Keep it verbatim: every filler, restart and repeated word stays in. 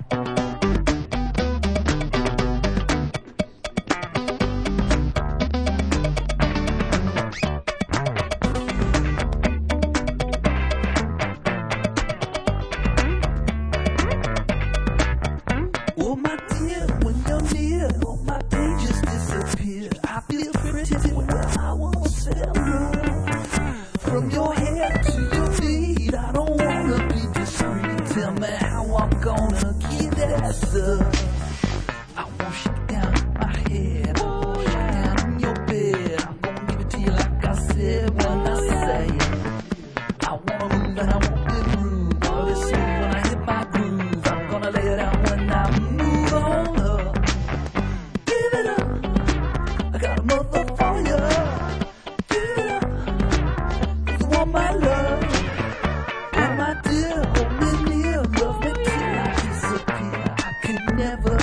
Oh my dear, when you're near, all my dangers disappear. I feel pretty well, I won't separate. From your head to your feet, I don't wanna be discreet. Tell me how I'm gonna get that stuff. I won't shake down my head, I won't shake down in your bed. I'm gonna give it to you like I said when I say it. I wanna move and I want to groove. All this smooth when I hit my groove. I'm gonna lay it out when I move on up. Give it up, I got a mother for you. Give it up, you want my love. Oh my dear, hold me near, love me till I disappear. I could never